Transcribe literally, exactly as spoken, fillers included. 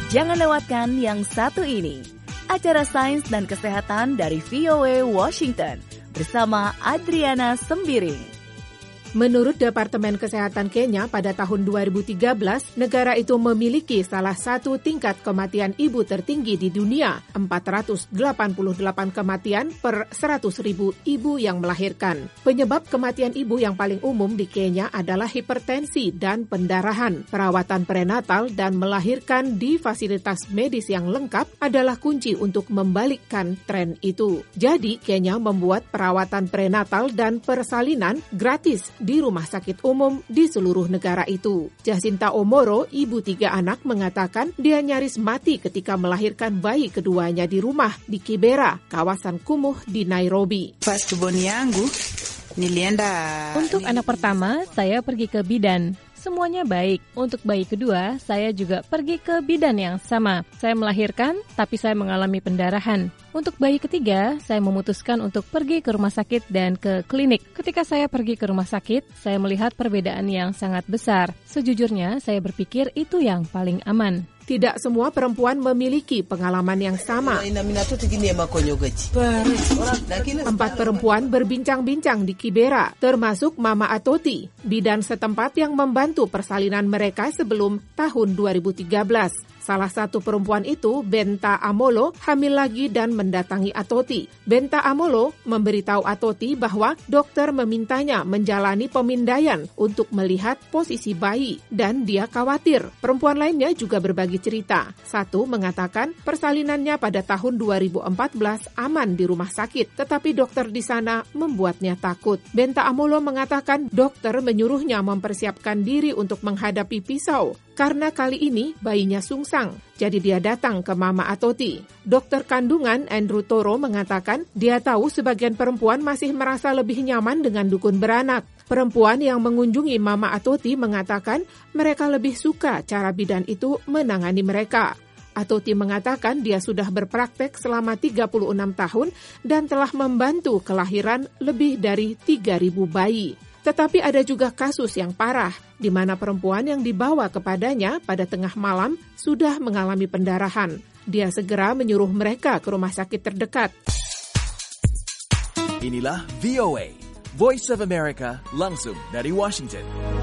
Jangan lewatkan yang satu ini. Acara Sains dan Kesehatan dari V O A Washington bersama Adriana Sembiring. Menurut Departemen Kesehatan Kenya, pada tahun dua ribu tiga belas, negara itu memiliki salah satu tingkat kematian ibu tertinggi di dunia, empat ratus delapan puluh delapan kematian per seratus ribu ibu yang melahirkan. Penyebab kematian ibu yang paling umum di Kenya adalah hipertensi dan pendarahan. Perawatan prenatal dan melahirkan di fasilitas medis yang lengkap adalah kunci untuk membalikkan tren itu. Jadi, Kenya membuat perawatan prenatal dan persalinan gratis di rumah sakit umum di seluruh negara itu. Jacinta Omoro, ibu tiga anak, mengatakan dia nyaris mati ketika melahirkan bayi keduanya di rumah di Kibera, kawasan kumuh di Nairobi. Firstborn yangu nilienda. Untuk anak pertama, saya pergi ke bidan. Semuanya baik. Untuk bayi kedua, saya juga pergi ke bidan yang sama. Saya melahirkan, tapi saya mengalami pendarahan. Untuk bayi ketiga, saya memutuskan untuk pergi ke rumah sakit dan ke klinik. Ketika saya pergi ke rumah sakit, saya melihat perbedaan yang sangat besar. Sejujurnya, saya berpikir itu yang paling aman. Tidak semua perempuan memiliki pengalaman yang sama. Empat perempuan berbincang-bincang di Kibera, termasuk Mama Atoti, bidan setempat yang membantu persalinan mereka sebelum tahun dua ribu tiga belas. Salah satu perempuan itu, Benta Amolo, hamil lagi dan mendatangi Atoti. Benta Amolo memberitahu Atoti bahwa dokter memintanya menjalani pemindaian untuk melihat posisi bayi dan dia khawatir. Perempuan lainnya juga berbagi cerita. Satu mengatakan persalinannya pada tahun dua ribu empat belas aman di rumah sakit, tetapi dokter di sana membuatnya takut. Benta Amolo mengatakan dokter menyuruhnya mempersiapkan diri untuk menghadapi pisau karena kali ini bayinya sungsang. Jadi dia datang ke Mama Atoti. Dokter kandungan Andrew Toro mengatakan dia tahu sebagian perempuan masih merasa lebih nyaman dengan dukun beranak. Perempuan yang mengunjungi Mama Atoti mengatakan mereka lebih suka cara bidan itu menangani mereka. Atoti mengatakan dia sudah berpraktek selama tiga puluh enam tahun dan telah membantu kelahiran lebih dari tiga ribu bayi. Tetapi ada juga kasus yang parah, di mana perempuan yang dibawa kepadanya pada tengah malam sudah mengalami pendarahan. Dia segera menyuruh mereka ke rumah sakit terdekat. Inilah V O A, Voice of America, langsung dari Washington.